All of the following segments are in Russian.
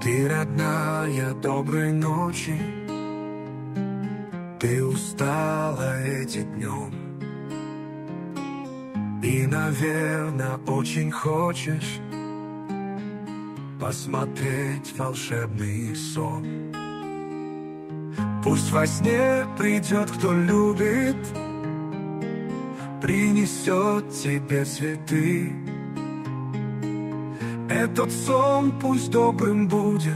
Ты родная, доброй ночи. Ты устала этим днем и, наверное, очень хочешь посмотреть волшебный сон. Пусть во сне придет, кто любит, принесет тебе цветы. Этот сон пусть добрым будет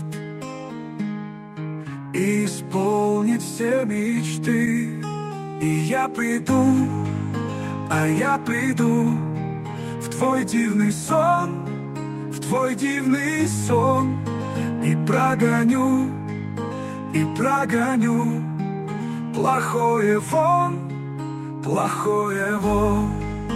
и исполнит все мечты. И я приду, я приду в твой дивный сон, в твой дивный сон, и прогоню плохое вон, плохое вон.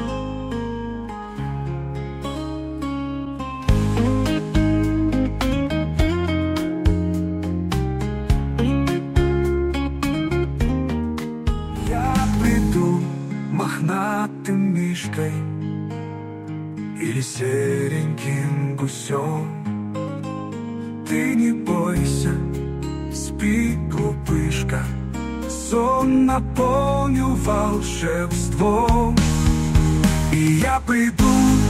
Я приду мохнатым мишкой или сереньким гусем. Ты не бойся, спи, глупышка, сон наполню волшебством. И я приду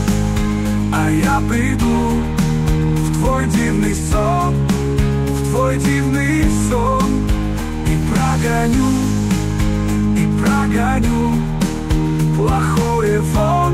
в твой дивный сон, в твой дивный сон, и прогоню плохое вон.